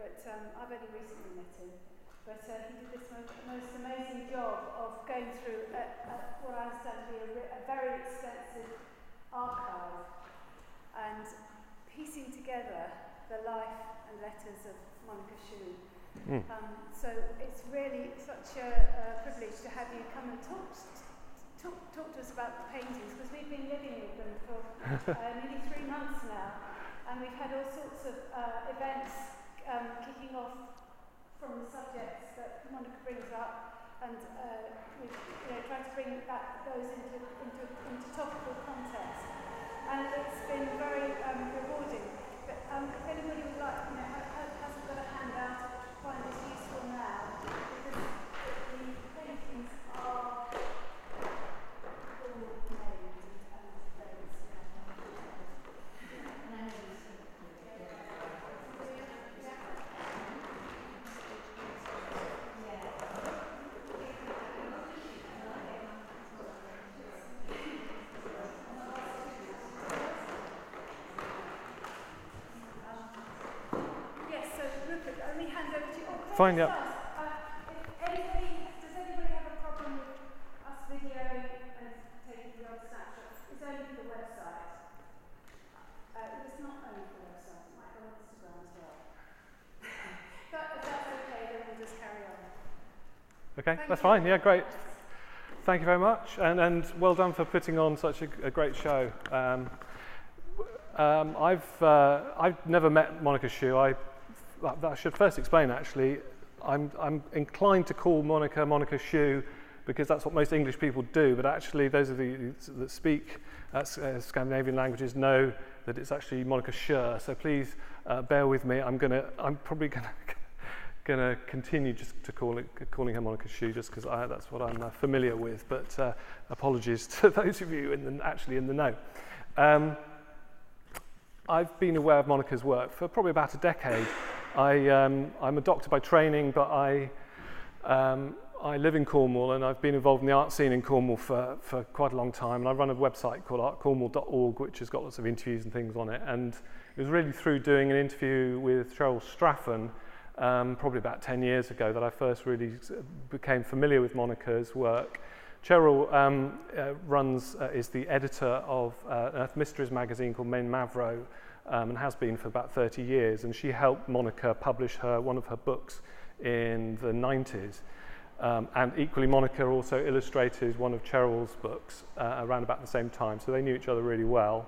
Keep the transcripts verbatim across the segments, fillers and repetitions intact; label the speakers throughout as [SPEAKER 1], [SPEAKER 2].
[SPEAKER 1] but um, I've only recently met him. But uh, he did this most, most amazing job of going through a, a, what I understand to be a, a very extensive archive and piecing together the life and letters of Monica Sjöö. Mm. Um, so it's really such a, a privilege to have you come and talk, talk, talk to us about the paintings, because we've been living with them for uh, nearly three months now, and we've had all sorts of uh, events um, kicking off from the subjects that Monica brings up, and uh, we've you know, tried to bring that, those into, into, into topical context. And it's been very um, rewarding. But um, if anybody would like, you know, hasn't got a handout, find this useful now, because the paintings are all made and those.
[SPEAKER 2] Fine, yeah.
[SPEAKER 1] Uh, if anybody, does anybody have a problem with us videoing and taking the odd snapshots? It's only for the website. Uh, it's not only for the website, it might go on Instagram as well. But if that's okay, then we'll just carry on.
[SPEAKER 2] Okay,
[SPEAKER 1] Thank
[SPEAKER 2] that's
[SPEAKER 1] you.
[SPEAKER 2] fine, yeah, great. Thank you very much, and, and well done for putting on such a, a great show. Um, um, I've, uh, I've never met Monica Sjöö. I I should first explain, actually, I'm, I'm inclined to call Monica Monica Sjöö because that's what most English people do, but actually those of you that speak uh, Scandinavian languages know that it's actually Monica Sjöö, so please uh, bear with me. I'm gonna, I'm probably gonna, gonna continue just to call it, calling her Monica Sjöö just because that's what I'm uh, familiar with, but uh, apologies to those of you in the, actually in the know. Um, I've been aware of Monica's work for probably about a decade. I, um, I'm a doctor by training, but I, um, I live in Cornwall, and I've been involved in the art scene in Cornwall for, for quite a long time. And I run a website called art cornwall dot org, which has got lots of interviews and things on it. And it was really through doing an interview with Cheryl Straffen, um, probably about ten years ago, that I first really became familiar with Monica's work. Cheryl um, uh, runs, uh, is the editor of uh, an Earth Mysteries magazine called Main Mavro, Um, and has been for about thirty years, and she helped Monica publish her one of her books in the nineties. Um, and equally, Monica also illustrated one of Cheryl's books uh, around about the same time, so they knew each other really well.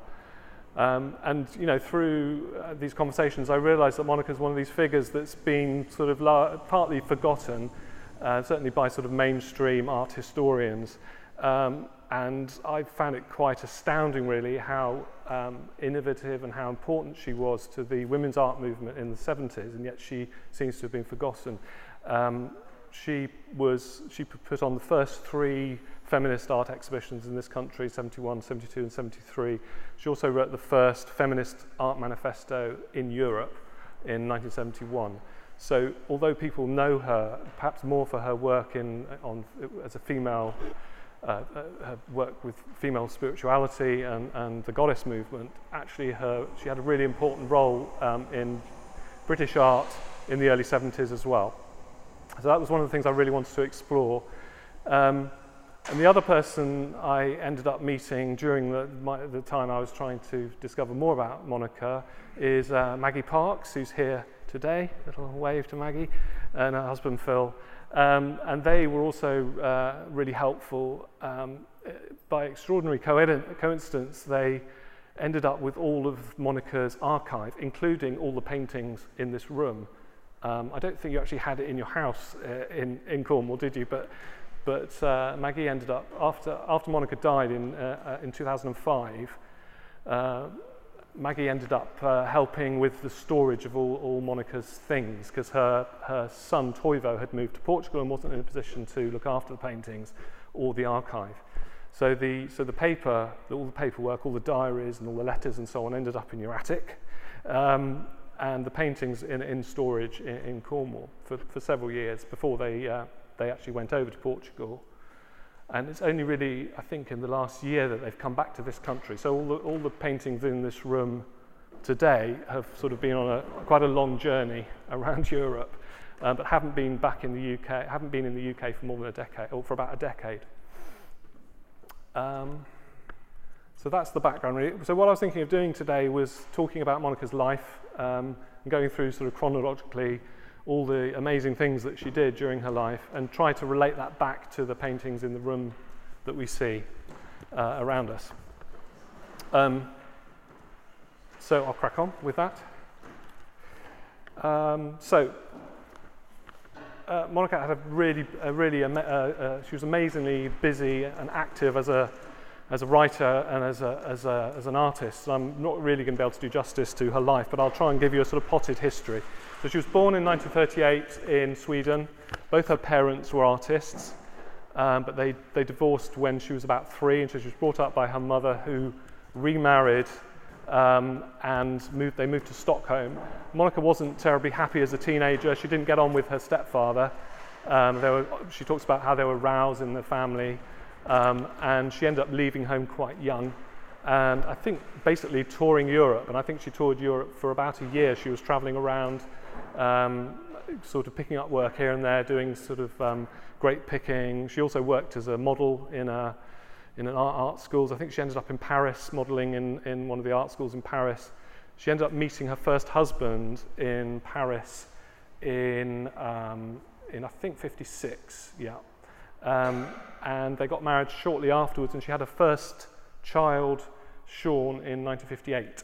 [SPEAKER 2] Um, and you know, through uh, these conversations, I realised that Monica's one of these figures that's been sort of la- partly forgotten, uh, certainly by sort of mainstream art historians. Um, and I found it quite astounding, really, how um, innovative and how important she was to the women's art movement in the seventies, and yet she seems to have been forgotten. Um, she was she put on the first three feminist art exhibitions in this country, seventy-one, seventy-two, and seventy-three. She also wrote the first feminist art manifesto in Europe in nineteen seventy-one. So, although people know her, perhaps more for her work in on as a female. Uh, her work with female spirituality and, and the goddess movement, actually her, she had a really important role um, in British art in the early seventies as well. So that was one of the things I really wanted to explore. Um, and the other person I ended up meeting during the, my, the time I was trying to discover more about Monica is uh, Maggie Parks, who's here today. A little wave to Maggie, and her husband Phil. Um, and they were also uh, really helpful. Um, by extraordinary co- coincidence, they ended up with all of Monica's archive, including all the paintings in this room. Um, I don't think you actually had it in your house uh, in, in Cornwall, did you? But, but uh, Maggie ended up, after, after Monica died in, uh, uh, in two thousand five, uh, Maggie ended up uh, helping with the storage of all, all Monica's things, because her, her son Toivo had moved to Portugal and wasn't in a position to look after the paintings or the archive. So the, so the paper, all the paperwork, all the diaries and all the letters and so on ended up in your attic, um, and the paintings in, in storage in, in Cornwall for, for several years before they, uh, they actually went over to Portugal. And it's only really, I think, in the last year that they've come back to this country. So all the, all the paintings in this room today have sort of been on a quite a long journey around Europe, uh, but haven't been back in the U K, haven't been in the U K for more than a decade, or for about a decade. Um, so that's the background really. So what I was thinking of doing today was talking about Monica's life, um, and going through sort of chronologically all the amazing things that she did during her life, and try to relate that back to the paintings in the room that we see uh, around us. Um, so I'll crack on with that. Um, so uh, Monica had a really, a really, uh, uh, she was amazingly busy and active as a as a writer and as a, as a as an artist. And I'm not really going to be able to do justice to her life, but I'll try and give you a sort of potted history. So she was born in nineteen thirty-eight in Sweden. Both her parents were artists, um, but they they divorced when she was about three, and so she was brought up by her mother, who remarried um, and moved. They moved to Stockholm. Monica wasn't terribly happy as a teenager. She didn't get on with her stepfather. Um, there were, she talks about how there were rows in the family, um, and she ended up leaving home quite young. And I think basically touring Europe, and I think she toured Europe for about a year. She was traveling around, um, sort of picking up work here and there, doing sort of um, grape picking. She also worked as a model in a in an art, art schools. I think she ended up in Paris, modelling in, in one of the art schools in Paris. She ended up meeting her first husband in Paris in, um, in I think fifty-six, yeah. Um, and they got married shortly afterwards, and she had her first child, Sean, in nineteen fifty-eight.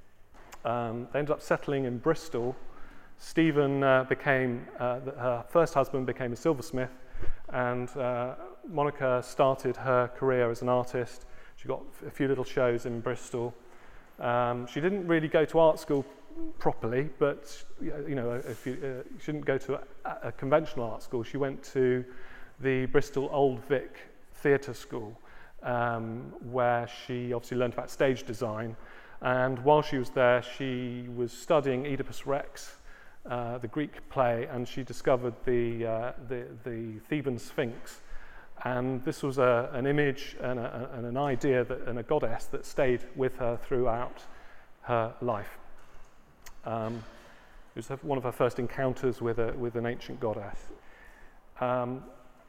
[SPEAKER 2] Um, they ended up settling in Bristol. Stephen uh, became, uh, the, her first husband became a silversmith, and uh, Monica started her career as an artist. She got a few little shows in Bristol. Um, she didn't really go to art school properly, but you know, if you, uh, she didn't go to a, a conventional art school. She went to the Bristol Old Vic Theatre School, um, where she obviously learned about stage design. And while she was there, she was studying Oedipus Rex, uh, the Greek play, and she discovered the uh, the, the Theban Sphinx. And this was a, an image and, a, and an idea that, and a goddess that stayed with her throughout her life. Um, it was one of her first encounters with, a, with an ancient goddess. Um,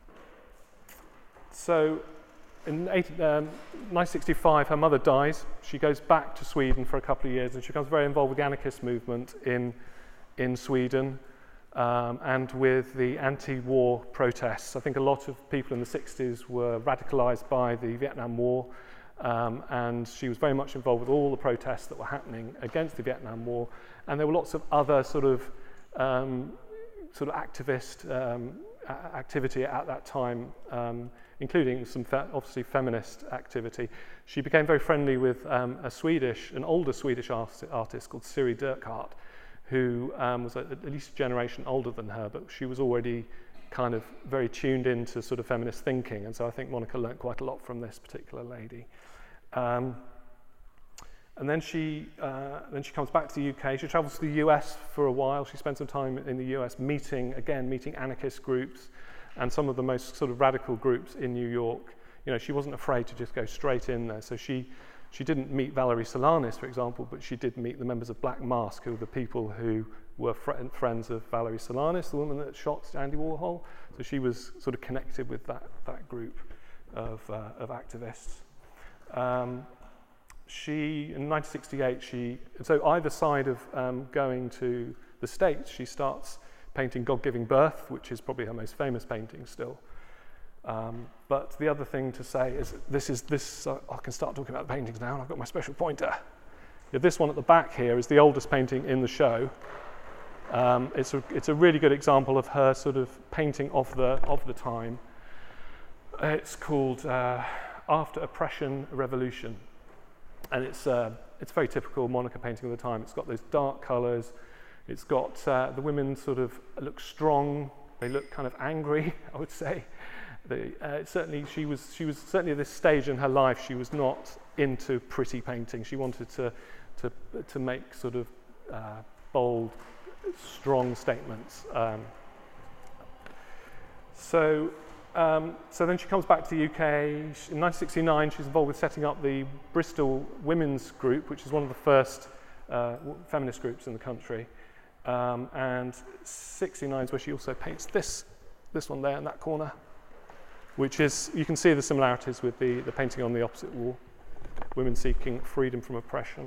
[SPEAKER 2] so in eight, um, nineteen sixty-five, her mother dies. She goes back to Sweden for a couple of years, and she becomes very involved with the anarchist movement in, in Sweden. Um, and with the anti-war protests. I think a lot of people in the sixties were radicalized by the Vietnam War, um, and she was very much involved with all the protests that were happening against the Vietnam War. And there were lots of other sort of um, sort of activist um, a- activity at that time, um, including some fe- obviously feminist activity. She became very friendly with um, a Swedish, an older Swedish art- artist called Siri Dirkhart, who um, was at least a generation older than her, but she was already kind of very tuned into sort of feminist thinking, and so I think Monica learnt quite a lot from this particular lady. Um, and then she uh, then she comes back to the U K. She travels to the U S for a while. She spends some time in the U S meeting, again, meeting anarchist groups and some of the most sort of radical groups in New York. You know, she wasn't afraid to just go straight in there, so she She didn't meet Valerie Solanas, for example, but she did meet the members of Black Mask, who were the people who were fr- friends of Valerie Solanas, the woman that shot Andy Warhol. So she was sort of connected with that, that group of, uh, of activists. Um, she, in nineteen sixty-eight, she, so either side of um, going to the States, she starts painting God Giving Birth, which is probably her most famous painting still. Um, but the other thing to say is this is this. Uh, I can start talking about the paintings now. And I've got my special pointer. Yeah, this one at the back here is the oldest painting in the show. Um, it's a it's a really good example of her sort of painting of the of the time. It's called uh, After Oppression Revolution, and it's uh, it's very typical Monica painting of the time. It's got those dark colours. It's got uh, the women sort of look strong. They look kind of angry, I would say. The, uh, certainly, she was she was certainly at this stage in her life. She was not into pretty painting. She wanted to to to make sort of uh, bold, strong statements. Um, so um, so then she comes back to the U K in nineteen sixty-nine. She's involved with setting up the Bristol Women's Group, which is one of the first uh, feminist groups in the country. Um, and sixty-nine is where she also paints this, this one there in that corner, which is, you can see the similarities with the, the painting on the opposite wall, women seeking freedom from oppression.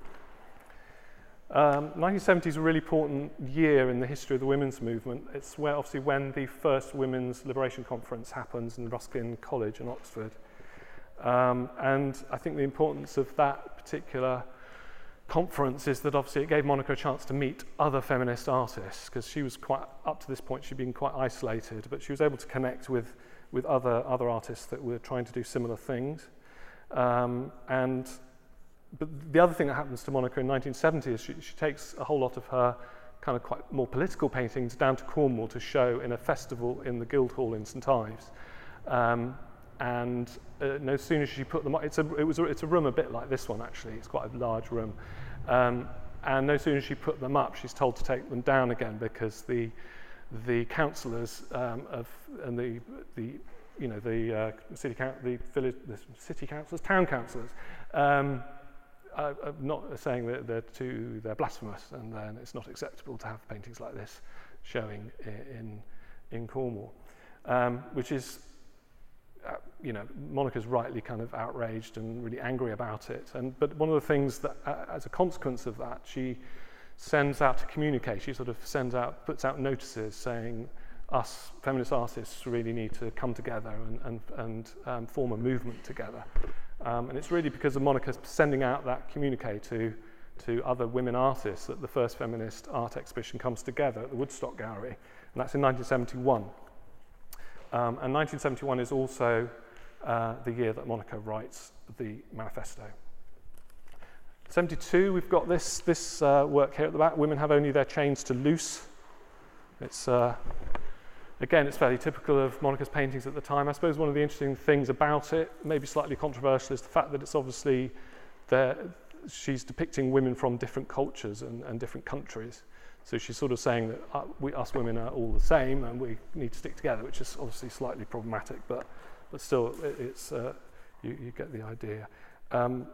[SPEAKER 2] Um, nineteen seventy is a really important year in the history of the women's movement. It's where, obviously, when the first Women's Liberation Conference happens in Ruskin College in Oxford. Um, and I think the importance of that particular conference is that obviously it gave Monica a chance to meet other feminist artists, because she was quite, up to this point, she'd been quite isolated, but she was able to connect with, with other, other artists that were trying to do similar things. Um, and But the other thing that happens to Monica in nineteen seventy is she, she takes a whole lot of her kind of quite more political paintings down to Cornwall to show in a festival in the Guildhall in St Ives. Um, and uh, no sooner as she put them on, it's a, it was a, it's a room a bit like this one actually, it's quite a large room. Um, and no sooner as she put them up, she's told to take them down again, because the the councillors um, of and the the you know the uh, city the village the city councillors, town councillors. Um, Uh, I'm not saying that they're too, they're blasphemous, and then it's not acceptable to have paintings like this showing in in Cornwall, um, which is, uh, you know, Monica's rightly kind of outraged and really angry about it. And but one of the things that, uh, as a consequence of that, she sends out to communicate. She sort of sends out, puts out notices saying, us feminist artists really need to come together and and, and um, form a movement together. Um, and it's really because of Monica sending out that communique to, to other women artists that the first feminist art exhibition comes together at the Woodstock Gallery, and that's in nineteen seventy-one. Um, and nineteen seventy-one is also uh, the year that Monica writes the manifesto. seventy-two, we've got this, this uh, work here at the back, Women Have Only Their Chains to Loose. It's... Uh, Again, it's fairly typical of Monica's paintings at the time. I suppose one of the interesting things about it, maybe slightly controversial, is the fact that it's obviously there, she's depicting women from different cultures and, and different countries. So she's sort of saying that uh, we, us women are all the same and we need to stick together, which is obviously slightly problematic, but, but still, it, it's, uh, you, you get the idea. Um,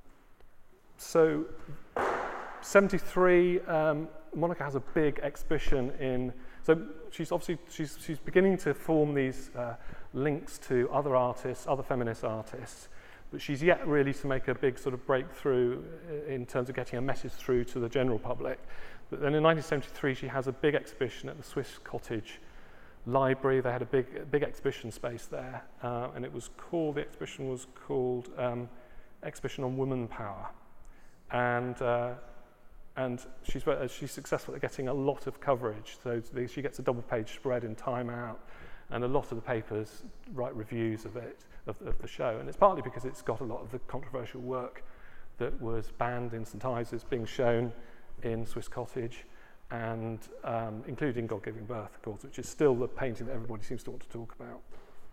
[SPEAKER 2] so, seventy-three, um, Monica has a big exhibition in. So she's obviously she's she's beginning to form these uh, links to other artists, other feminist artists, but she's yet really to make a big sort of breakthrough in terms of getting a message through to the general public. But then in nineteen seventy-three, she has a big exhibition at the Swiss Cottage Library. They had a big big exhibition space there, uh, and it was called the exhibition was called um, Exhibition on Woman Power, and. Uh, And she's, she's successful at getting a lot of coverage. So she gets a double-page spread in Time Out, and a lot of the papers write reviews of it, of, of the show. And it's partly because it's got a lot of the controversial work that was banned in St Ives is being shown in Swiss Cottage, and um, including God Giving Birth, of course, which is still the painting that everybody seems to want to talk about.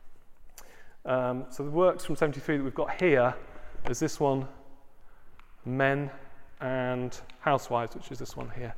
[SPEAKER 2] Um, so the works from seventy-three that we've got here is this one, Men and Housewives, which is this one here.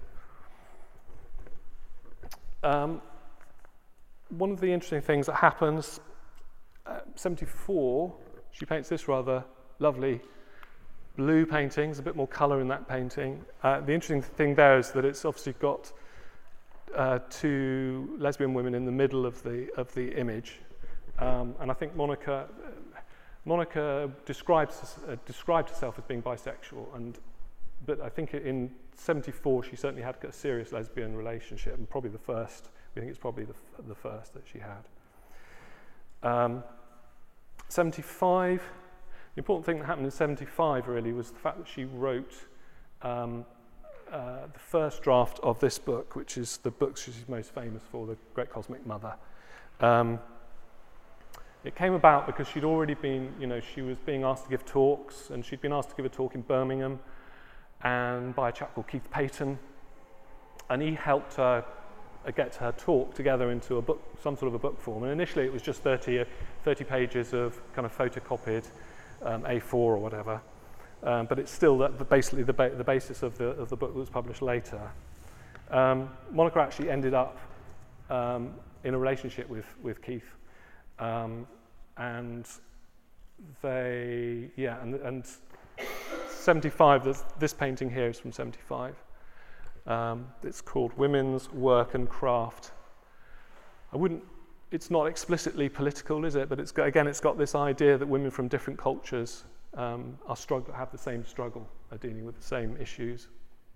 [SPEAKER 2] Um, one of the interesting things that happens, uh, seventy-four, she paints this rather lovely blue painting. There's a bit more colour in that painting. Uh, the interesting thing there is that it's obviously got uh, two lesbian women in the middle of the of the image, um, and I think Monica Monica describes uh, described herself as being bisexual, and but I think in seventy-four she certainly had a serious lesbian relationship, and probably the first. We think it's probably the, f- the first that she had. Um, seventy-five, the important thing that happened in seventy-five really was the fact that she wrote um, uh, the first draft of this book, which is the book she's most famous for, The Great Cosmic Mother. Um, it came about because she'd already been, you know, she was being asked to give talks, and she'd been asked to give a talk in Birmingham, and by a chap called Keith Payton, and he helped her uh, get her talk together into a book, some sort of a book form. And initially it was just thirty, uh, thirty pages of kind of photocopied um, A four or whatever, um, but it's still the, the basically the, ba- the basis of the of the book that was published later. Um, Monica actually ended up um, in a relationship with with Keith, um, and they yeah and and. seventy-five, there's, this painting here is from seventy-five. Um, it's called Women's Work and Craft. I wouldn't, it's not explicitly political, is it? But it's got, again, it's got this idea that women from different cultures um, are struggle, have the same struggle, are dealing with the same issues.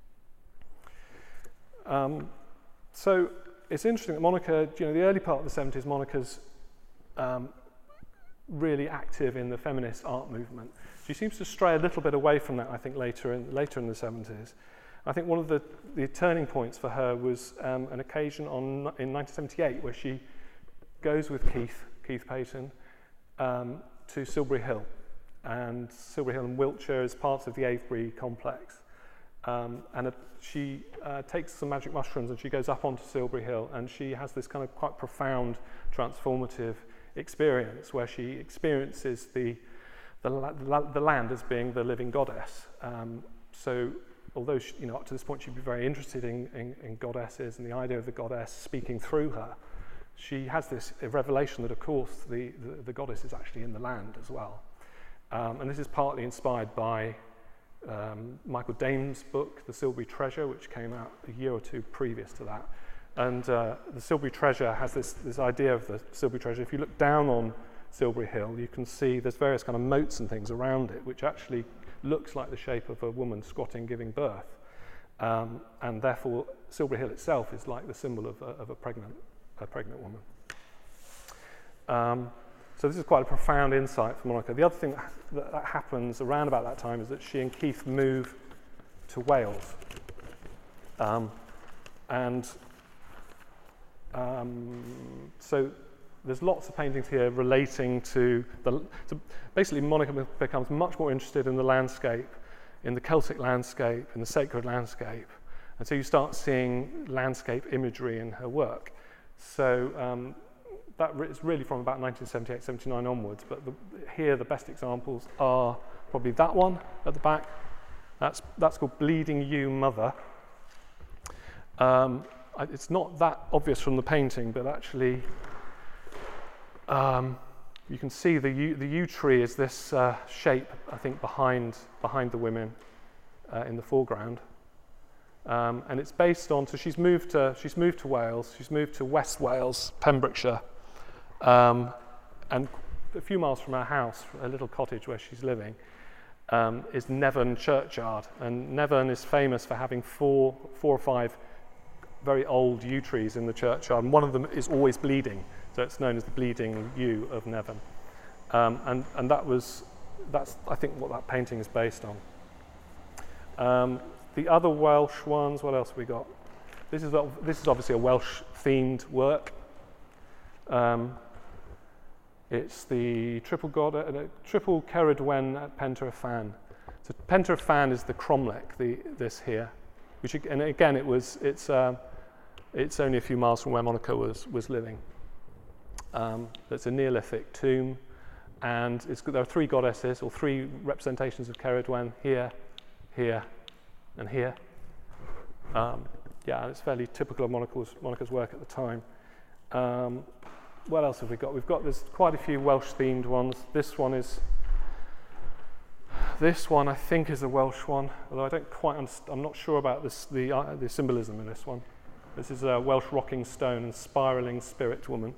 [SPEAKER 2] Um, so it's interesting that Monica, you know, the early part of the seventies, Monica's um, really active in the feminist art movement. She seems to stray a little bit away from that, I think, later in, later in the seventies. I think one of the, the turning points for her was um, an occasion on, in nineteen seventy-eight where she goes with Keith, Keith Payton, um, to Silbury Hill. And Silbury Hill in Wiltshire is part of the Avebury complex. Um, and a, she uh, takes some magic mushrooms and she goes up onto Silbury Hill, and she has this kind of quite profound, transformative experience where she experiences the, the, la the land as being the living goddess. Um, so although she, you know, up to this point she'd be very interested in, in, in goddesses and the idea of the goddess speaking through her, she has this revelation that, of course, the, the, the goddess is actually in the land as well. Um, and this is partly inspired by um, Michael Dame's book, The Silbury Treasure, which came out a year or two previous to that. And uh, the Silbury Treasure has this, this idea of the Silbury Treasure. If you look down on Silbury Hill, you can see there's various kind of moats and things around it, which actually looks like the shape of a woman squatting giving birth. Um, and therefore, Silbury Hill itself is like the symbol of a, of a, pregnant, a pregnant woman. Um, so this is quite a profound insight for Monica. The other thing that, that, that happens around about that time is that she and Keith move to Wales. Um, and um, so there's lots of paintings here relating to the, to basically Monica becomes much more interested in the landscape, in the Celtic landscape, in the sacred landscape. And so you start seeing landscape imagery in her work. So um, that is really from about nineteen seventy-eight, seventy-nine onwards, but the, here the best examples are probably that one at the back. That's, that's called Bleeding You Mother. Um, it's not that obvious from the painting, but actually Um, you can see the yew, the yew tree is this uh, shape, I think, behind behind the women uh, in the foreground, um, and it's based on. So she's moved to she's moved to Wales. She's moved to West Wales, Pembrokeshire, um, and a few miles from her house, a little cottage where she's living, um, is Nevern Churchyard, and Nevern is famous for having four four or five very old yew trees in the churchyard, and one of them is always bleeding. So it's known as the Bleeding Yew of Nevern, um, and and that was that's I think what that painting is based on. Um, the other Welsh ones, what else have we got? This is this is obviously a Welsh themed work. Um, it's the triple god, uh, triple Cerridwen at Pentre Fan. So Pentre Fan is the cromlech, the this here, which and again it was it's uh, it's only a few miles from where Monica was was living. Um, that's a Neolithic tomb, and it's, there are three goddesses, or three representations of Cerridwen, here, here, and here. Um, yeah, and it's fairly typical of Monica's, Monica's work at the time. Um, what else have we got? We've got there's quite a few Welsh-themed ones. This one is, this one I think is a Welsh one, although I don't quite understand, I'm not sure about this, the, uh, the symbolism in this one. This is a Welsh rocking stone and spiralling spirit woman.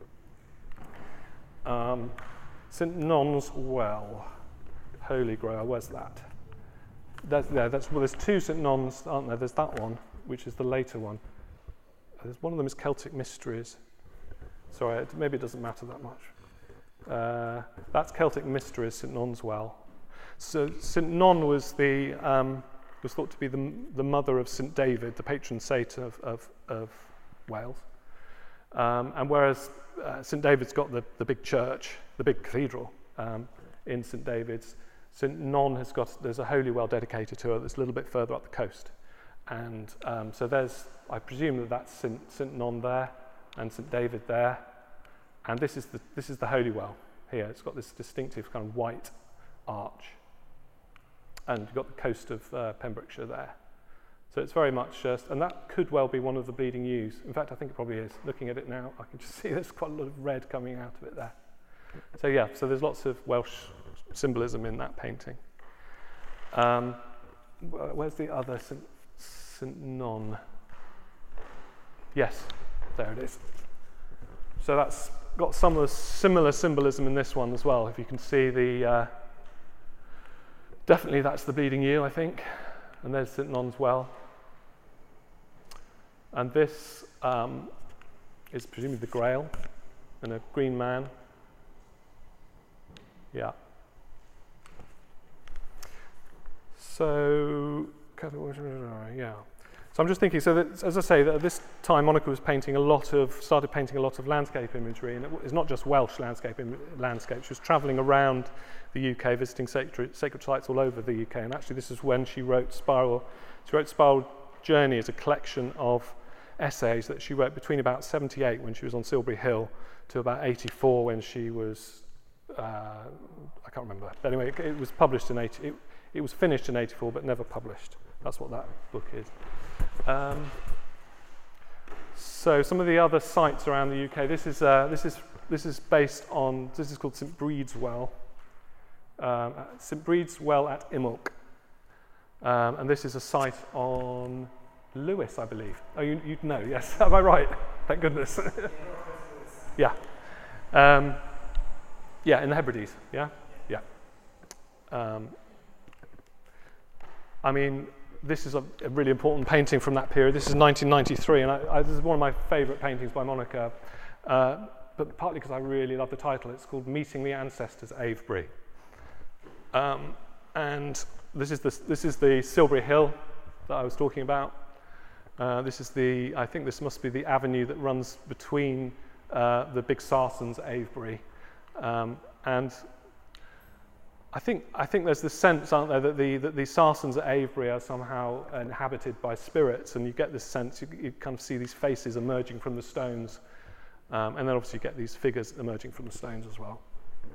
[SPEAKER 2] Um, Saint Non's Well, Holy Grail, where's that? That's, yeah, that's, well, there's two Saint Nons, aren't there? There's that one, which is the later one. There's, one of them is Celtic Mysteries. Sorry, it, maybe it doesn't matter that much. Uh, that's Celtic Mysteries, Saint Non's Well. So Saint Non was, the, um, was thought to be the, the mother of Saint David, the patron saint of, of, of Wales. Um, and whereas uh, Saint David's got the, the big church, the big cathedral um, in Saint David's, Saint Non has got, there's a holy well dedicated to her that's a little bit further up the coast. And um, so there's, I presume that that's Saint, Saint Non there and Saint David there. And this is, the, this is the holy well here. It's got this distinctive kind of white arch. And you've got the coast of uh, Pembrokeshire there. So it's very much just, and that could well be one of the bleeding yews. In fact, I think it probably is. Looking at it now, I can just see there's quite a lot of red coming out of it there. So yeah, so there's lots of Welsh symbolism in that painting. Um, where's the other Saint Saint Non? Yes, there it is. So that's got some of the similar symbolism in this one as well. If you can see the, uh, definitely that's the bleeding eel, I think. And there's Saint Non's well. And this um, is presumably the Grail and a green man. Yeah. So, yeah. So I'm just thinking, so that, as I say, that at this time Monica was painting a lot of, started painting a lot of landscape imagery, and it's not just Welsh landscape im landscape. She was travelling around the U K, visiting sacred, sacred sites all over the U K, and actually this is when she wrote Spiral. She wrote Spiral Journey as a collection of essays that she wrote between about seventy-eight, when she was on Silbury Hill, to about eighty-four, when she was, uh, I can't remember. But anyway, it, it was published in eighty, it, it was finished in eighty-four, but never published. That's what that book is. Um, so some of the other sites around the U K. This is uh, this is this is based on. This is called Saint Brede's Well. Um, Saint Brede's Well at Imulk, um, and this is a site on Lewis, I believe. Oh, you you know? Yes, am I right? Thank goodness. Yeah. Um, yeah, in the Hebrides. Yeah. Yeah. Um, I mean. This is a, a really important painting from that period. This is nineteen ninety-three, and I, I, this is one of my favourite paintings by Monica, uh, but partly because I really love the title. It's called Meeting the Ancestors, Avebury. Um, and this is, the, this is the Silbury Hill that I was talking about. Uh, this is the, I think this must be the avenue that runs between uh, the big Sarsens at Avebury. Um, and I think, I think there's this sense, aren't there, that the, that the Sarsens at Avebury are somehow inhabited by spirits, and you get this sense, you, you kind of see these faces emerging from the stones, um, and then obviously you get these figures emerging from the stones as well.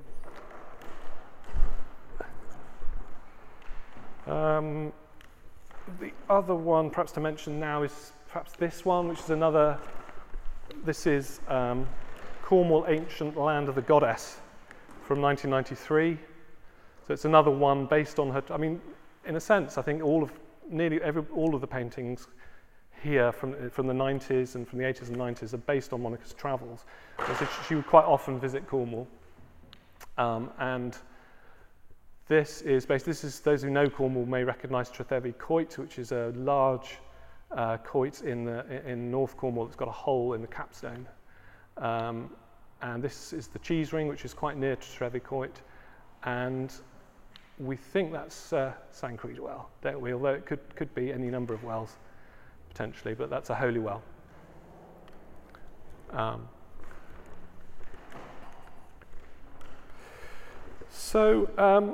[SPEAKER 2] Um, the other one, perhaps to mention now, is perhaps this one, which is another, this is um, Cornwall Ancient Land of the Goddess from nineteen ninety-three. So it's another one based on her. I mean, in a sense, I think all of nearly every all of the paintings here from from the nineties and from the eighties and nineties are based on Monica's travels. So she would quite often visit Cornwall, um, and this is based. This is those who know Cornwall may recognise Trethewy Coit, which is a large uh, coit in the in North Cornwall that's got a hole in the capstone, um, and this is the cheese ring, which is quite near to Trethewy Coit, and we think that's uh, Sancreed Well, don't we? Although it could, could be any number of wells, potentially, but that's a holy well. Um, so, um,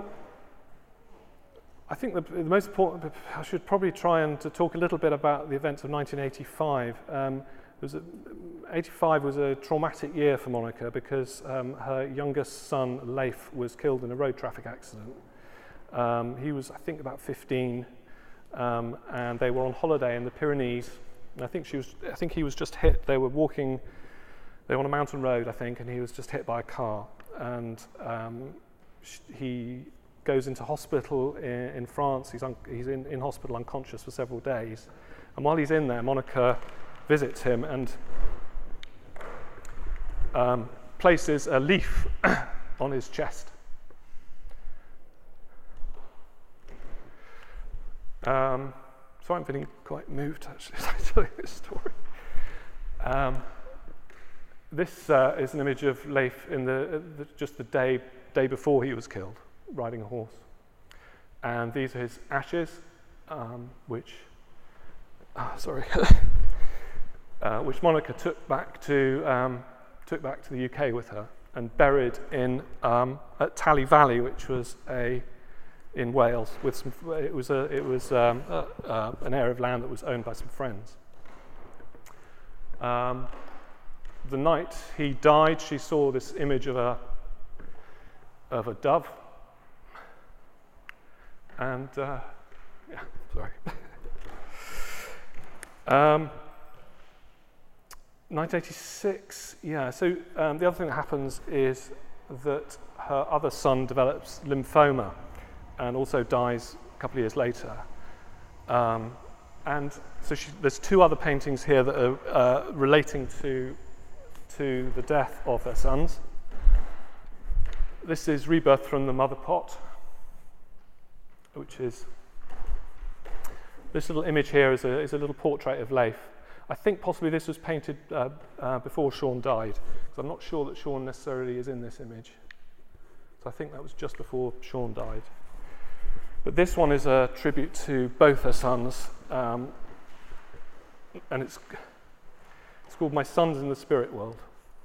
[SPEAKER 2] I think the, the most important, I should probably try and to talk a little bit about the events of nineteen eighty-five. Um, was a, eighty-five was a traumatic year for Monica because um, her youngest son, Leif, was killed in a road traffic accident. Um, he was, I think, about fifteen, um, and they were on holiday in the Pyrenees. And I think she was. I think he was just hit. They were walking. They were on a mountain road, I think, and he was just hit by a car. And um, sh he goes into hospital in, in France. He's un he's in, in hospital unconscious for several days. And while he's in there, Monica visits him and um, places a leaf on his chest. Um, so I'm feeling quite moved, actually, as I'm telling this story. Um, this uh, is an image of Leif in the, uh, the, just the day, day before he was killed, riding a horse. And these are his ashes, um, which, oh, sorry, uh, which Monica took back to um, took back to the U K with her and buried in um, at Tally Valley, which was a in Wales, with some. It was a. It was um, uh, uh, an area of land that was owned by some friends. Um, the night he died, she saw this image of a of a dove, and uh, yeah, sorry. um, nineteen eighty-six. Yeah. So um, the other thing that happens is that her other son develops lymphoma, and also dies a couple of years later. Um, and so she, there's two other paintings here that are uh, relating to, to the death of her sons. This is Rebirth from the Mother Pot, which is, this little image here is a, is a little portrait of Leif. I think possibly this was painted uh, uh, before Sean died, because I'm not sure that Sean necessarily is in this image. So I think that was just before Sean died. But this one is a tribute to both her sons, um, and it's, it's called My Sons in the Spirit World.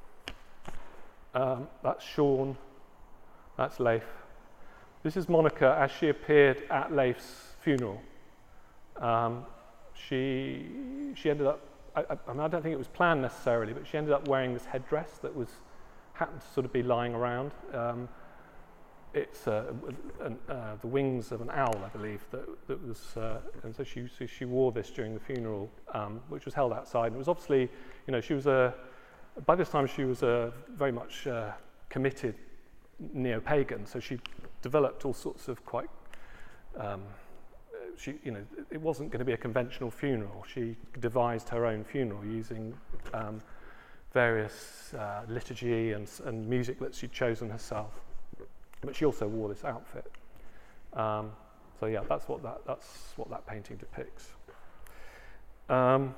[SPEAKER 2] Um, that's Sean, that's Leif. This is Monica as she appeared at Leif's funeral. Um, she, she ended up, I, I, I don't think it was planned necessarily, but she ended up wearing this headdress that was happened to sort of be lying around. Um, it's uh, an, uh, the wings of an owl, I believe, that, that was, uh, and so she, so she wore this during the funeral, um, which was held outside. And it was obviously, you know, she was a, by this time she was a very much uh, committed neo-pagan, so she developed all sorts of quite, um, she, you know, it wasn't going to be a conventional funeral. She devised her own funeral using um, various uh, liturgy and, and music that she'd chosen herself. But she also wore this outfit. Um, so yeah, that's what that that's what that painting depicts. Um,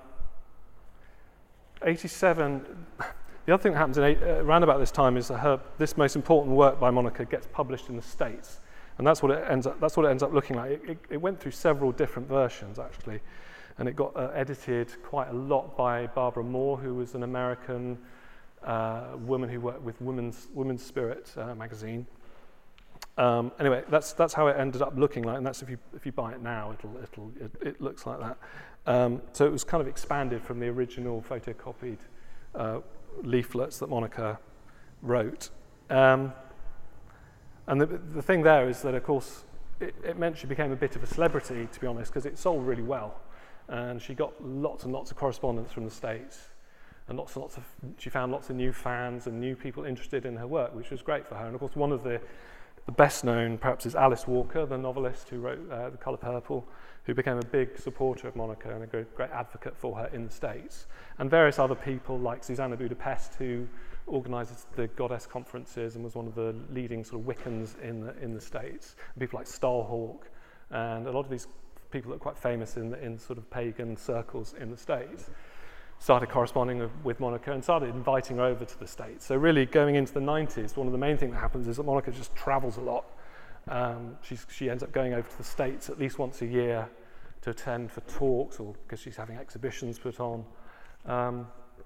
[SPEAKER 2] eighty-seven. The other thing that happens in eight, uh, around about this time is that her this most important work by Monica gets published in the States, and that's what it ends up. That's what it ends up looking like. It, it, it went through several different versions actually, and it got uh, edited quite a lot by Barbara Moore, who was an American uh, woman who worked with Women's Women's Spirit uh, magazine. Um, anyway, that's that's how it ended up looking like, and that's if you if you buy it now, it'll it'll it, it looks like that. Um, so it was kind of expanded from the original photocopied uh, leaflets that Monica wrote. Um, and the the thing there is that, of course, it, it meant she became a bit of a celebrity, to be honest, because it sold really well, and she got lots and lots of correspondence from the States, and lots and lots of she found lots of new fans and new people interested in her work, which was great for her. And of course, one of the The best known, perhaps, is Alice Walker, the novelist who wrote uh, The Colour Purple, who became a big supporter of Monica and a great, great advocate for her in the States. And various other people, like Susanna Budapest, who organises the Goddess conferences and was one of the leading sort of Wiccans in the, in the States. And people like Starhawk, and a lot of these people that are quite famous in, the, in sort of pagan circles in the States, started corresponding with Monica and started inviting her over to the States. So really going into the nineties, one of the main things that happens is that Monica just travels a lot. Um, she's, she ends up going over to the States at least once a year to attend for talks, or because she's having exhibitions put on. Um,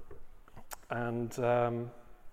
[SPEAKER 2] and um,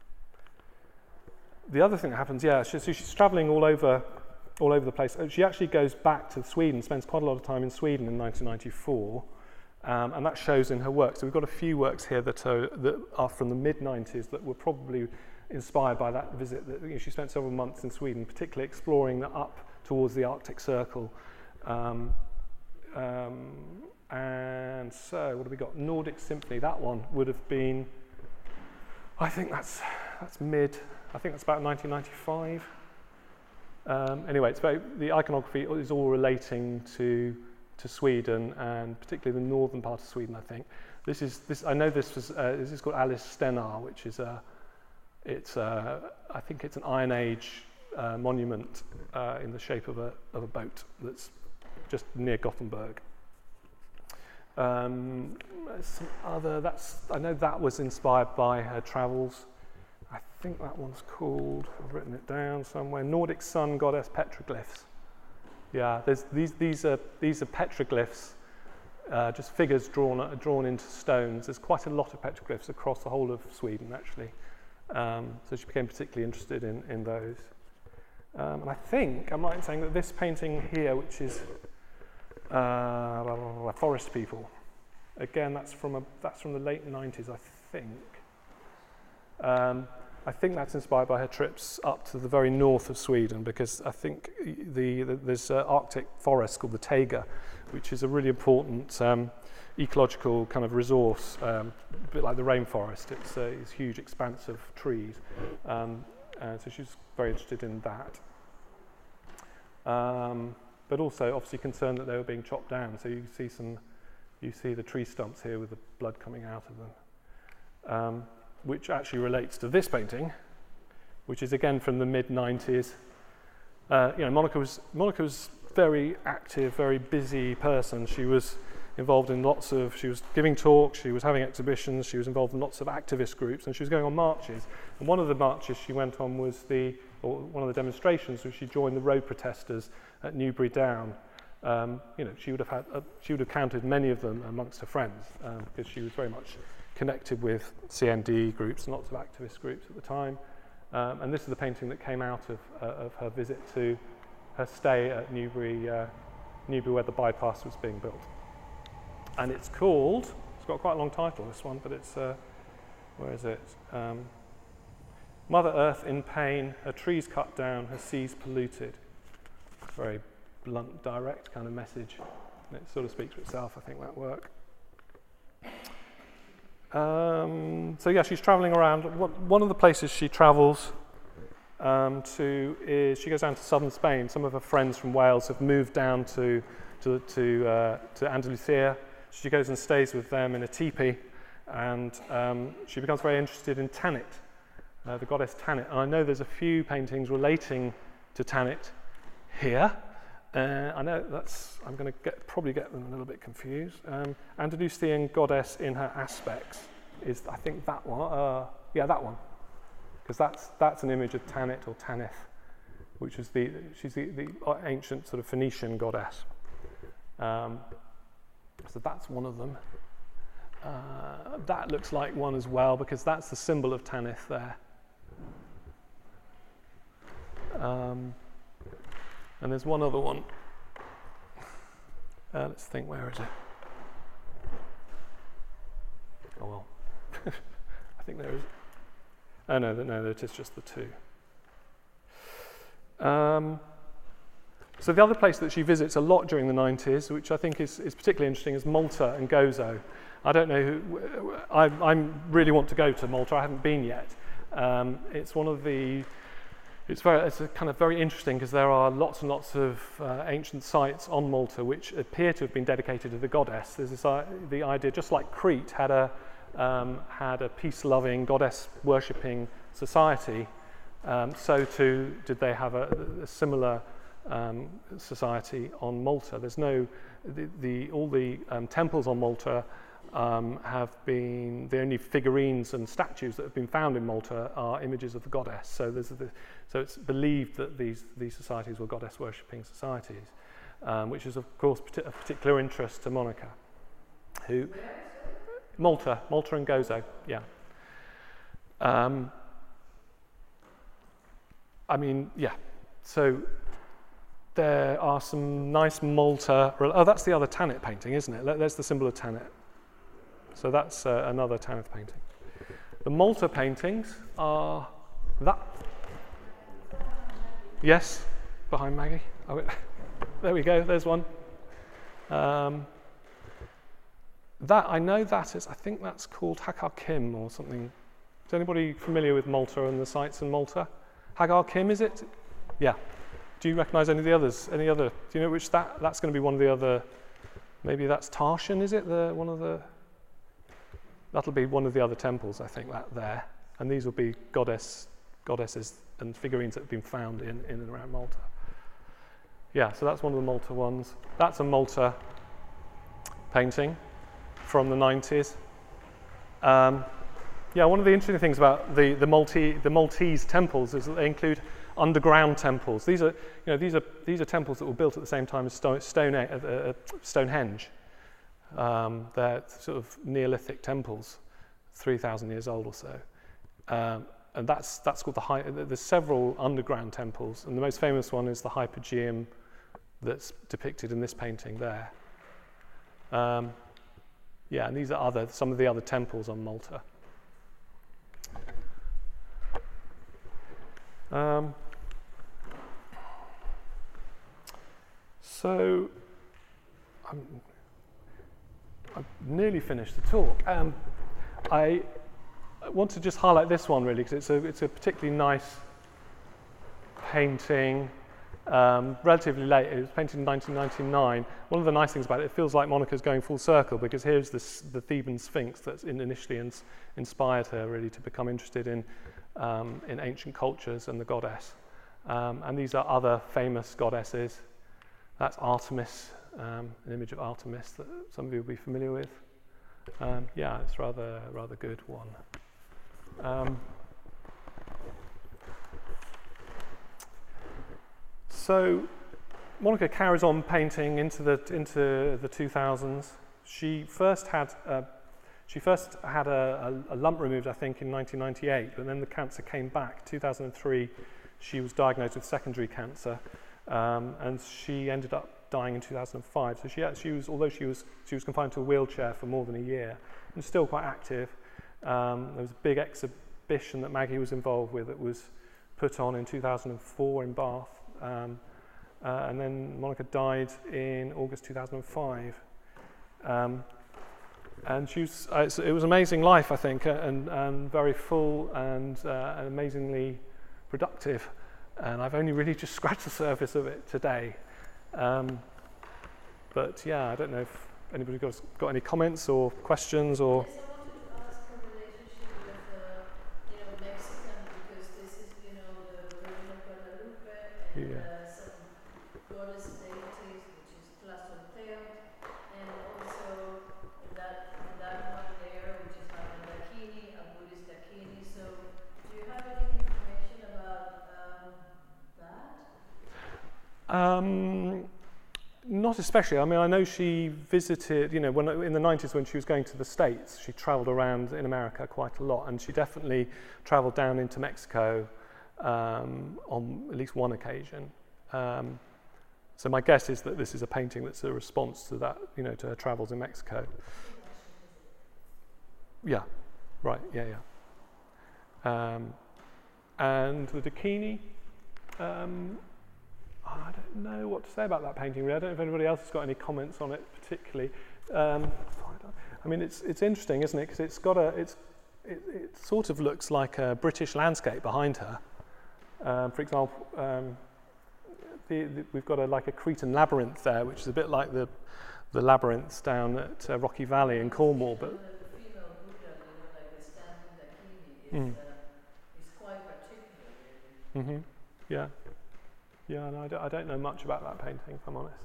[SPEAKER 2] the other thing that happens, yeah, she, so she's traveling all over, all over the place. She actually goes back to Sweden, spends quite a lot of time in Sweden in nineteen ninety-four. Um, and that shows in her work. So we've got a few works here that are, that are from the mid nineties that were probably inspired by that visit. That, you know, she spent several months in Sweden, particularly exploring the up towards the Arctic Circle. Um, um, and so, what have we got? Nordic Symphony. That one would have been, I think that's that's mid. I think that's about nineteen ninety-five. Um, anyway, it's very, the iconography is all relating to. to Sweden, and particularly the northern part of Sweden, I think. This is this. I know this was. Uh, this is called Alice Stenar, which is a. It's a, I think it's an Iron Age uh, monument uh, in the shape of a of a boat that's just near Gothenburg. Um, some other. That's. I know that was inspired by her travels. I think that one's called. I've written it down somewhere. Nordic Sun Goddess Petroglyphs. Yeah, there's these these are these are petroglyphs, uh, just figures drawn uh, drawn into stones. There's quite a lot of petroglyphs across the whole of Sweden, actually. Um, so she became particularly interested in in those. Um, and I think I'm right in saying that this painting here, which is uh, Forest People, again that's from a that's from the late nineties, I think. Um, I think that's inspired by her trips up to the very north of Sweden, because I think the, the there's an Arctic forest called the taiga, which is a really important um, ecological kind of resource, um, a bit like the rainforest. It's a it's huge expanse of trees, um, and so she's very interested in that. Um, but also obviously concerned that they were being chopped down. So you see some, you see the tree stumps here with the blood coming out of them, um, which actually relates to this painting, which is again from the mid nineties. Uh, you know, Monica was Monica was very active, very busy person. She was involved in lots of, she was giving talks, she was having exhibitions, she was involved in lots of activist groups, and she was going on marches. And one of the marches she went on was the, or one of the demonstrations, was she joined the road protesters at Newbury Down. Um, you know, she would have had, uh, she would have counted many of them amongst her friends, um, because she was very much connected with C N D groups and lots of activist groups at the time. Um, and this is the painting that came out of, uh, of her visit to her stay at Newbury, uh, Newbury where the bypass was being built. And it's called, it's got quite a long title, this one, but it's, uh, where is it? Um, Mother Earth in Pain, Her Trees Cut Down, Her Seas Polluted. Very blunt, direct kind of message. And it sort of speaks for itself, I think, that work. Um, so yeah, she's travelling around. One of the places she travels um, to is, she goes down to southern Spain. Some of her friends from Wales have moved down to, to, to, uh, to Andalusia. She goes and stays with them in a teepee, and um, she becomes very interested in Tanit, uh, the goddess Tanit. And I know there's a few paintings relating to Tanit here. Uh, I know that's, I'm going to get, probably get them a little bit confused. Um, Andalusian goddess in her aspects is, I think, that one. Uh, yeah, that one. Because that's, that's an image of Tanit or Tanith, which is the, she's the, the ancient sort of Phoenician goddess. Um, so that's one of them. Uh, that looks like one as well, because that's the symbol of Tanith there. Um, And there's one other one. Uh, let's think, where is it? Oh well. I think there is. Oh no, no, it is just the two. Um, so the other place that she visits a lot during the nineties, which I think is, is particularly interesting, is Malta and Gozo. I don't know who, I, I really want to go to Malta, I haven't been yet. Um, it's one of the It's, very, it's a kind of very interesting because there are lots and lots of uh, ancient sites on Malta which appear to have been dedicated to the goddess. There's this, uh, the idea, just like Crete had a, um, had a peace-loving, goddess-worshipping society, um, so too did they have a, a similar um, society on Malta. There's no, the, the, all the um, temples on Malta Um, have been, the only figurines and statues that have been found in Malta are images of the goddess. So there's the, so it's believed that these these societies were goddess worshipping societies, um, which is of course partic- of particular interest to Monica, who Malta, Malta and Gozo, yeah. Um, I mean, yeah. So there are some nice Malta. Oh, that's the other Tanit painting, isn't it? There's the symbol of Tanit. So that's uh, another Tanith painting. The Malta paintings are that. Yes, behind Maggie. Oh, there we go, there's one. Um, that, I know that is, I think that's called Hagar Kim or something. Is anybody familiar with Malta and the sites in Malta? Hagar Kim, is it? Yeah. Do you recognise any of the others? Any other? Do you know which that? That's going to be one of the other. Maybe that's Tarshan, is it? The one of the. That'll be one of the other temples, I think, that there. And these will be goddess, goddesses and figurines that have been found in, in and around Malta. Yeah, so that's one of the Malta ones. That's a Malta painting from the nineties. Um, yeah, one of the interesting things about the, the, Maltese, the Maltese temples is that they include underground temples. These are, you know, these are, these are temples that were built at the same time as Stone, Stone, uh, uh, Stonehenge. Um, they're sort of Neolithic temples, three thousand years old or so. Um, and that's, that's called the high, there's several underground temples, and the most famous one is the Hypogeum that's depicted in this painting there. Um, yeah, and these are other, some of the other temples on Malta. Um, so, I'm, I've nearly finished the talk. Um, I want to just highlight this one really because it's a, it's a particularly nice painting um, relatively late. It was painted in nineteen ninety-nine. One of the nice things about it, it feels like Monica's going full circle, because here's this, the Theban Sphinx that's in, initially ins, inspired her really to become interested in, um, in ancient cultures and the goddess. Um, and these are other famous goddesses. That's Artemis, um, an image of Artemis that some of you will be familiar with. Um, yeah, it's rather rather good one. Um, so Monica carries on painting into the into the two thousands. She first had a, she first had a, a, a lump removed, I think, in nineteen ninety-eight, but then the cancer came back. two thousand three, she was diagnosed with secondary cancer, um, and she ended up dying in two thousand five. So she, she was, although she was, she was confined to a wheelchair for more than a year, and still quite active. Um, there was a big exhibition that Maggie was involved with that was put on in two thousand four in Bath, um, uh, and then Monica died in August two thousand five. Um, and she was, uh, it was an amazing life, I think, and, and very full and, uh, and amazingly productive. And I've only really just scratched the surface of it today. Um, but yeah, I don't know if anybody's got, got any comments or questions or.
[SPEAKER 3] Yes, I wanted to ask a relationship with, uh, you know, Mexican, because this is, you know, the Virgin of Guadalupe and
[SPEAKER 2] Yeah.
[SPEAKER 3] uh, some goddess deities, which is Tlazolteotl, and also that that one there, which is like a Dakini, a Buddhist Dakini. So, do you have any information about um, that?
[SPEAKER 2] Um, not especially. I mean, I know she visited, you know, when in the nineties when she was going to the States, she travelled around in America quite a lot, and she definitely travelled down into Mexico um, on at least one occasion. Um, so my guess is that this is a painting that's a response to that, you know, to her travels in Mexico. Yeah, right, yeah, yeah. Um, and the Dakini, um, I don't know what to say about that painting really. I don't know if anybody else has got any comments on it particularly. Um, I mean, it's it's interesting, isn't it? Because it's got a it's it, it sort of looks like a British landscape behind her. Um, for example, um, the, the, we've got a like a Cretan labyrinth there, which is a bit like the the labyrinths down at uh, Rocky Valley in Cornwall. But
[SPEAKER 3] The female Buddha, you know, like the standing Dakini, is,
[SPEAKER 2] Mm.
[SPEAKER 3] uh, is quite particular, really.
[SPEAKER 2] hmm yeah, yeah. And I don't, I don't know much about that painting, if I'm honest.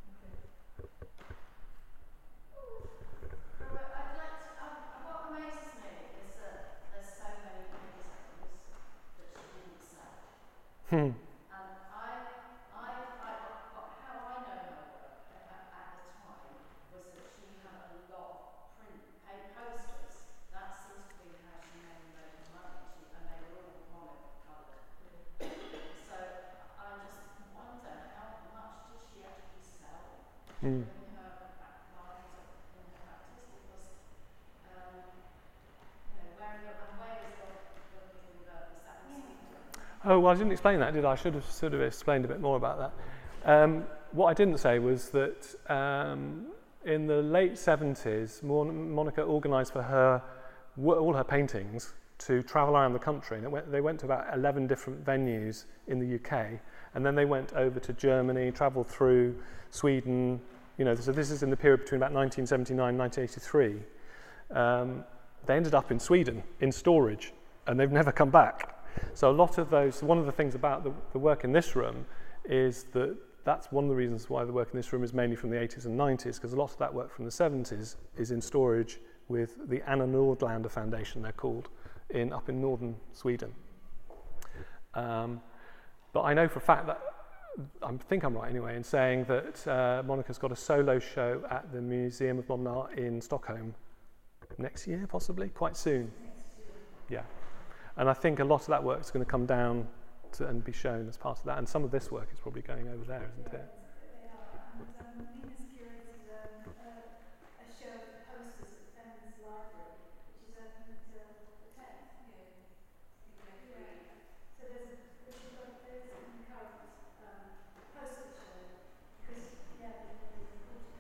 [SPEAKER 4] Robert, I'd like to, um, what amazes me is that there's so many paintings that she didn't sell.
[SPEAKER 2] Hmm.
[SPEAKER 4] And I, I, I, what, how I know her work at, at the time was that she had a lot of print paint posters. That seems to be how she made most of her money, she, and they were all monocoloured. So I just wonder how much did she actually sell
[SPEAKER 2] Mm.
[SPEAKER 4] in her lines of in her practice, because um, you know, where you're, and where is the the living bird? Is that in Sweden?
[SPEAKER 2] Oh, well, I didn't explain that, did I? I should have sort of explained a bit more about that. Um, what I didn't say was that um, in the late seventies, Mon- Monica organised for her all her paintings to travel around the country. And it went, they went to about eleven different venues in the U K, and then they went over to Germany, travelled through Sweden. You know, so this is in the period between about nineteen seventy-nine and nineteen eighty-three. Um, they ended up in Sweden in storage, and they've never come back. So a lot of those, one of the things about the, the work in this room is that that's one of the reasons why the work in this room is mainly from the eighties and nineties, because a lot of that work from the seventies is in storage with the Anna Nordlander Foundation, they're called, in up in northern Sweden. Um, but I know for a fact that, I think I'm right anyway, in saying that uh, Monica's got a solo show at the Museum of Modern Art in Stockholm next year, possibly, quite soon. Yeah. And I think a lot of that work is going to come down to, and be shown as part of that. And some of this work is probably going over there, isn't it?
[SPEAKER 1] They are, and um, Nina's curated um, a, a show of the posters at the Feminist Library, which is open until the tenth. Yeah. So there's a, there's a, there's a current um, poster show, because, yeah, they're really important.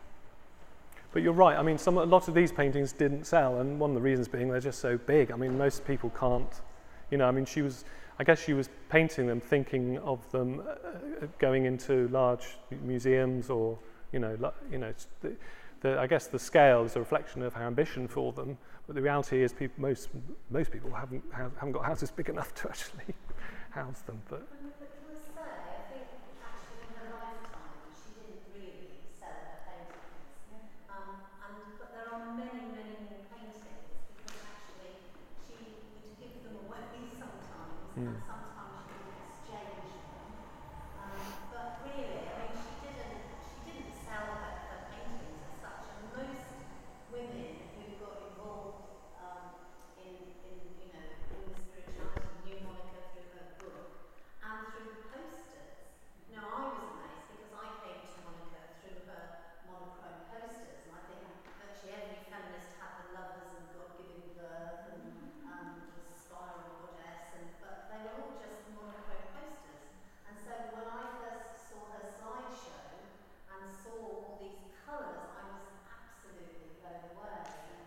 [SPEAKER 2] But you're right. I mean, some a lot of these paintings didn't sell, and one of the reasons being they're just so big. I mean, most people can't. You know, I mean, she was. I guess she was painting them, thinking of them uh, going into large museums, or you know, lo- you know, the, the, I guess the scale is a reflection of her ambition for them. But the reality is, people, most most people haven't ha- haven't got houses big enough to actually house them. But
[SPEAKER 4] But can I say, I think actually in her lifetime she didn't really sell her paintings. Um, and but there are many, many more paintings because actually she would give them away sometimes,
[SPEAKER 2] Mm.
[SPEAKER 4] and sometimes she would exchange them. Um, but really, I mean, she didn't she didn't sell her, her paintings as such, and most women who got involved um, in in you know in the spirituality knew Monica through her book and through the posters. Now I was amazed because I came to Monica through her monochrome posters, and I think virtually every feminist had the lovers and God giving birth and um, the spiral goddess, and but they were all just monochrome posters. And so when I first saw her slideshow and saw all these colours, I was absolutely blown away.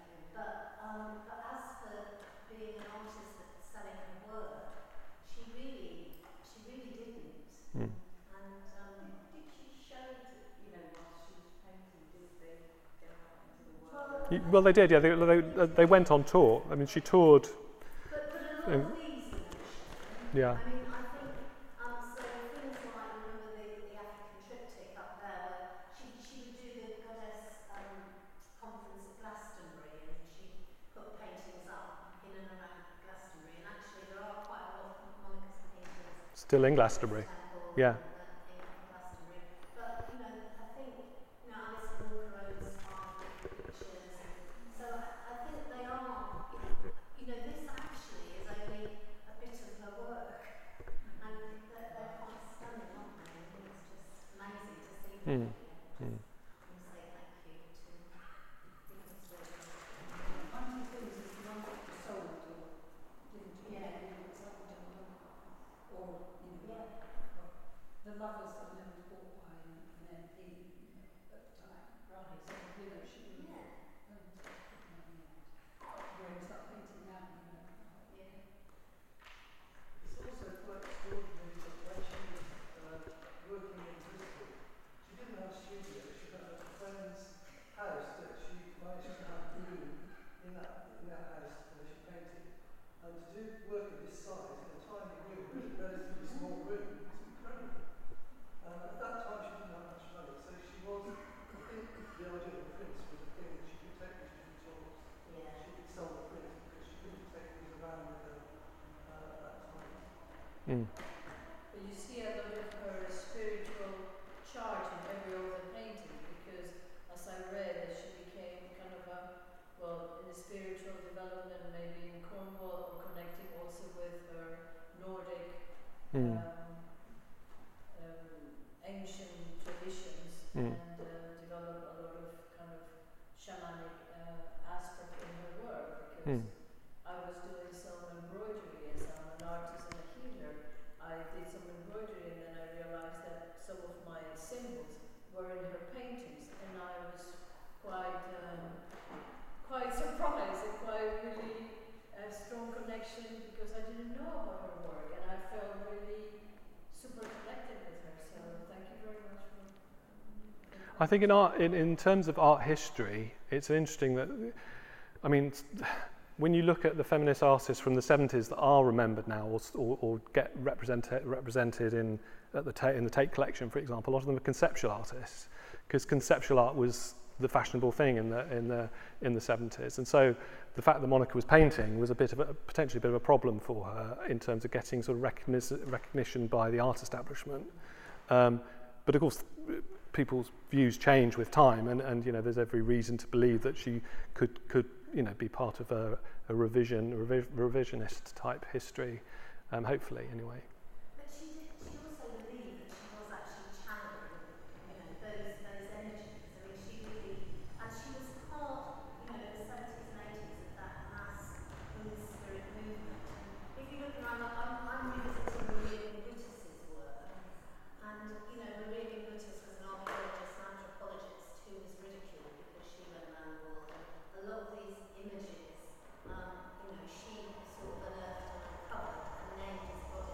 [SPEAKER 4] But um, but as for being an artist that's selling her work, she really she really didn't.
[SPEAKER 2] mm.
[SPEAKER 4] And um,
[SPEAKER 3] Did she show that, you know, while she was painting, did they go out into the world?
[SPEAKER 4] well,
[SPEAKER 2] Y- well, they did. Yeah, they, they they went on tour. I mean, she toured.
[SPEAKER 4] but, but a lot
[SPEAKER 2] Um,
[SPEAKER 4] of these are shown.
[SPEAKER 2] Yeah.
[SPEAKER 4] I mean, I think um, so things like remember the, the African triptych up there, where she she would do the goddess um, conference at Glastonbury, and she put paintings up in and around Glastonbury. And actually, there are quite a lot of Monica's paintings.
[SPEAKER 2] Still in Glastonbury.
[SPEAKER 4] Temple
[SPEAKER 2] Yeah.
[SPEAKER 4] and, uh, in Glastonbury. But you know, I think you know Alison Walker owns five pictures, and so I, I think they are. You know, this actually is only a bit of her work, and they're, they're quite stunning, aren't they? I think it's just amazing to see them.
[SPEAKER 2] Mm. Mm.
[SPEAKER 4] And say thank you to Dickens Richard.
[SPEAKER 3] One of the things is the ones that were sold or given to
[SPEAKER 4] Yeah.
[SPEAKER 3] men, or something done, done, or, you know,
[SPEAKER 4] Yeah.
[SPEAKER 3] well, the lovers that were never bought by an, an M P, you know, at the time.
[SPEAKER 4] Right.
[SPEAKER 3] So, you know, she would
[SPEAKER 4] Yeah.
[SPEAKER 3] um, put money on it. Whereas that painting now, you know,
[SPEAKER 4] Yeah.
[SPEAKER 5] It's also quite extraordinary that when she was uh, working in Bristol, she didn't have a studio, she had a friend's house that she managed to have a room in that, in that house where she painted. And to do work of this size in a tiny room, in a relatively small room, is incredible. Um, at that time she didn't have much money, so she was, I think the idea of the prints was a thing that she could take with different tours.
[SPEAKER 4] Yeah.
[SPEAKER 5] She could sell the prints because she couldn't take things around with her uh, at that time.
[SPEAKER 2] Mm.
[SPEAKER 3] but you see a lot of her spiritual charge in every other painting, because as I read, that she became kind of a, well, in the spiritual development, maybe in Cornwall, or connecting also with her Nordic
[SPEAKER 2] Mm.
[SPEAKER 3] um, um, ancient traditions,
[SPEAKER 2] Mm.
[SPEAKER 3] and uh, develop a lot of kind of shamanic uh, aspect in her work, because
[SPEAKER 2] Mm.
[SPEAKER 3] I was doing some embroidery as I'm an artist and a healer. I did some embroidery, and then I realized that some of my symbols were in her paintings, and I was quite um, quite surprised and quite really a strong connection, because I didn't know about her work, and I felt really super connected with her. So thank you very much for.
[SPEAKER 2] I think in art, in, in terms of art history, it's interesting that, I mean, s- when you look at the feminist artists from the seventies that are remembered now, or, s- or, or get represented represented in at the Ta- in the Tate collection, for example, a lot of them are conceptual artists, because conceptual art was the fashionable thing in the in the in the seventies, and so the fact that Monica was painting was a bit of a, potentially a bit of a problem for her in terms of getting sort of recogniz- recognition by the art establishment. Um, but of course, people's views change with time, and, and you know there's every reason to believe that she could could you know be part of a, a revision revi- revisionist type history, um, hopefully anyway.
[SPEAKER 4] But she did, she also believed that she was actually channeling, you know, those those energies. I mean, she really, and she was part, you know, in the seventies and eighties of that mass Buddhist spirit movement. And if you look around, like, I'm, I'm revisiting Maria Gimbutas's work, and you know, Maria Gimbutas was an archaeologist and anthropologist who was ridiculed because she went around the world. And a lot of these images, um, you know, she sort of unearthed and uncovered and named as goddesses.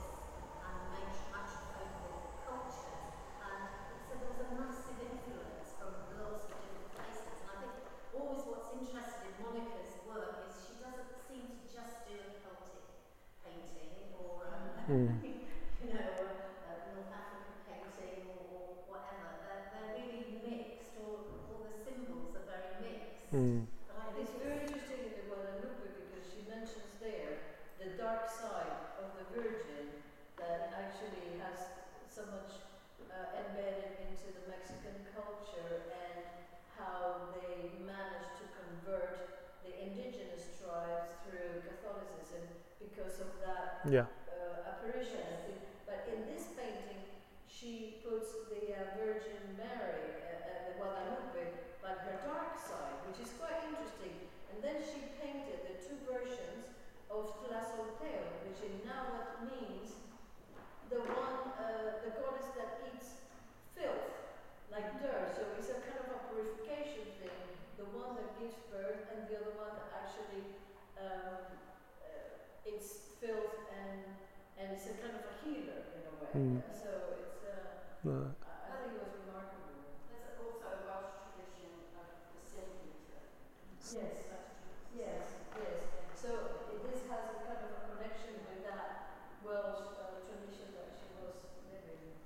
[SPEAKER 2] Mm.
[SPEAKER 3] And it's very interesting in the Guadalupe because she mentions there the dark side of the Virgin that actually has so much uh, embedded into the Mexican culture and how they managed to convert the indigenous tribes through Catholicism because of that
[SPEAKER 2] Yeah.
[SPEAKER 3] uh, apparition. I think. But in this painting, she puts the uh, Virgin Mary, uh, uh, the Guadalupe, like her dark side, which is quite interesting. And then she painted the two versions of Tlazolteotl, which in Nahuatl means the one, uh, the goddess that eats filth, like dirt. So it's a kind of a purification thing. The one that gives birth, and the other one that actually um, uh, eats filth, and and it's a kind of a healer in a way.
[SPEAKER 2] Mm.
[SPEAKER 3] So it's, uh,
[SPEAKER 2] No.
[SPEAKER 3] I I think it was remarkable.
[SPEAKER 4] There's also a Welsh tradition of the Silveter.
[SPEAKER 3] Yes, yes, yes. So it, this has a kind of a connection with that Welsh uh, tradition that she was living.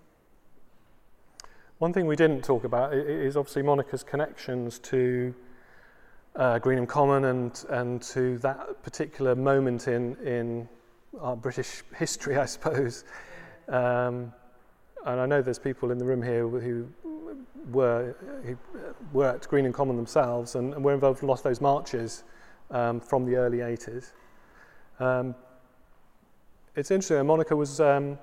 [SPEAKER 2] One thing we didn't talk about i- i- is obviously Monica's connections to uh, Greenham Common and and to that particular moment in in our British history, I suppose. Um, and I know there's people in the room here who were who were at Greenham Common themselves and, and were involved in a lot of those marches um, from the early eighties. Um, it's interesting. Monica was um,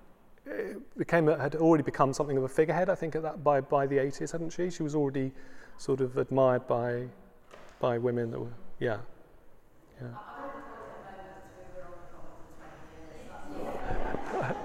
[SPEAKER 2] became a, had already become something of a figurehead, I think, at that by by the eighties, hadn't she? She was already sort of admired by by women that were yeah yeah.
[SPEAKER 4] I would point at moments we were on the common for twenty years. That's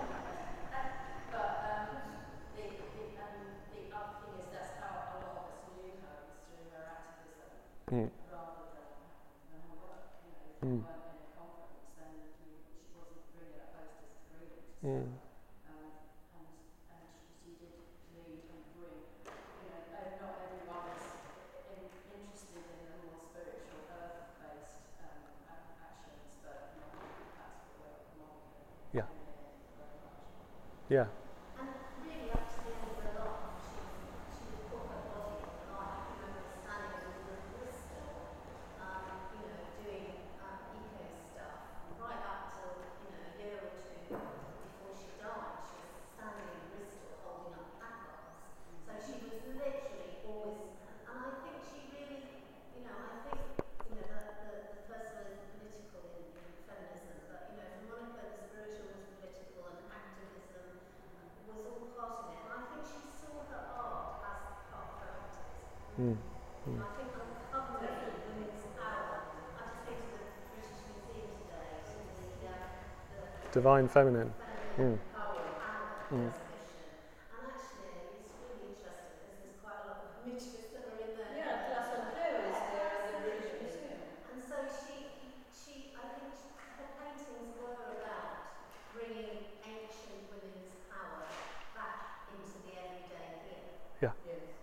[SPEAKER 4] but um, the, the, um, the other thing is that's how a lot of us knew her, was through her activism,
[SPEAKER 2] Mm.
[SPEAKER 4] rather than, than her work. You know, if
[SPEAKER 2] Mm.
[SPEAKER 4] you weren't in a conference, then you, she wasn't bringing up posters to Greenham. So,
[SPEAKER 2] Mm.
[SPEAKER 4] um, and, and she, she did lead and bring, you know, uh, not everyone is in, interested in the more spiritual, earth-based um, a- actions, but you know, that's what we're Monica.
[SPEAKER 2] Yeah.
[SPEAKER 4] Very much.
[SPEAKER 2] Yeah.
[SPEAKER 6] And really, up to the end of her life, she, she would put her body on the line. I remember standing in Bristol, um, you know, doing um, eco stuff, right up till, you know, a year or two before she died. She was standing in Bristol holding up placards. So she was literally always, and I think she really, you know, I think, you know, the, the, the first one is political in, in feminism, but, you know, for Monica, the spiritual was political and activism was all part of it. And I think she saw her art as part of her activism.
[SPEAKER 2] Mm.
[SPEAKER 6] And I think uncovering women's power, I just think to the British Museum today, to the, uh, the
[SPEAKER 2] Divine feminine.
[SPEAKER 6] feminine
[SPEAKER 2] Mm.
[SPEAKER 6] power and
[SPEAKER 2] Mm.
[SPEAKER 6] exhibition. And actually, it's really interesting because there's quite a lot of images that are in there.
[SPEAKER 3] Yeah, Tlazolteotl is there in the British Museum.
[SPEAKER 6] And so she, she, I think her paintings were about bringing ancient women's power back into the everyday here.
[SPEAKER 3] Yes.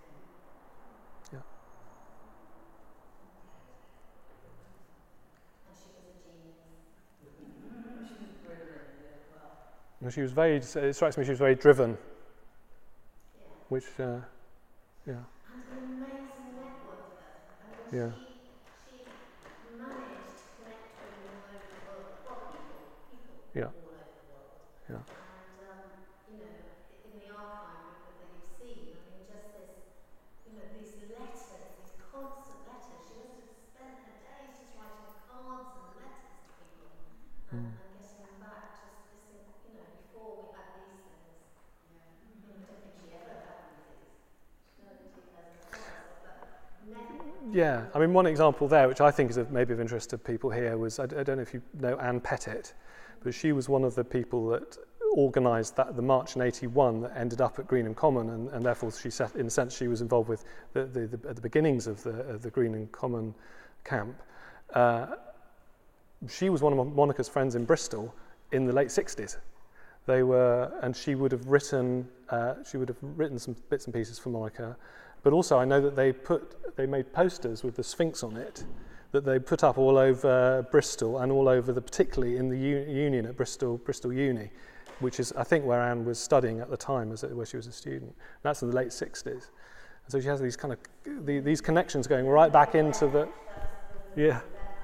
[SPEAKER 6] And she was a genius.
[SPEAKER 3] She was brilliant as well.
[SPEAKER 2] And she was very. It strikes me she was very driven,
[SPEAKER 6] Yeah.
[SPEAKER 2] which uh, yeah
[SPEAKER 6] And an amazing networker. I mean,
[SPEAKER 2] Yeah.
[SPEAKER 6] she, she managed to connect women all over the world. Well, people, people
[SPEAKER 2] Yeah.
[SPEAKER 6] all over the world.
[SPEAKER 2] Yeah.
[SPEAKER 6] And, um, you know, in the archive that you've seen, I mean, just this, you know, these letters, these constant letters. She must have spent her days just writing cards and letters to people and,
[SPEAKER 2] Mm.
[SPEAKER 6] and getting them back. Just this, you know, before we had these things.
[SPEAKER 4] Yeah.
[SPEAKER 6] I mean, I don't think she ever had these. No, in two thousand five, but never.
[SPEAKER 2] yeah. I mean, one example there, which I think is of, maybe of interest to people here, was I, d- I don't know if you know Anne Pettit, but she was one of the people that organised that the march in eighty-one that ended up at Greenham Common, and, and therefore she set, in a sense, she was involved with the, the, the at the beginnings of the of the Greenham Common camp. Uh, she was one of Monica's friends in Bristol in the late sixties. They were, and she would have written, uh, she would have written some bits and pieces for Monica, but also I know that they put, they made posters with the Sphinx on it that they put up all over Bristol and all over the, particularly in the u- union at Bristol, Bristol Uni, which is I think where Anne was studying at the time, as a, where she was a student. That's in the late sixties. So she has these kind of the, these connections going right back into the yeah.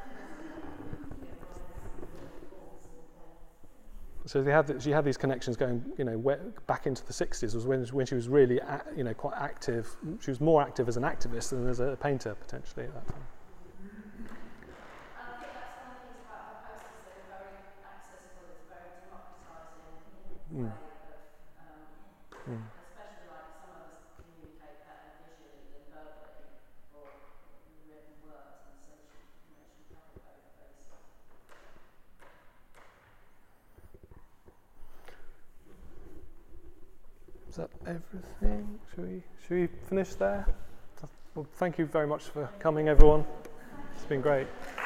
[SPEAKER 2] So they had, she had these connections going, you know, where, back into the sixties was when when she was really, a, you know, quite active. She was more active as an activist than as a painter potentially at that time.
[SPEAKER 4] And I think that's one of the things about her posters, they're very accessible, it's very democratising in its
[SPEAKER 2] Mm.
[SPEAKER 4] way of, um,
[SPEAKER 2] Mm.
[SPEAKER 4] especially like some of us communicate better visually than verbally or written words, and so she, you know, she covered both bases.
[SPEAKER 2] Is that everything? Should we should we finish there? Well, thank you very much for coming, everyone. It's been great.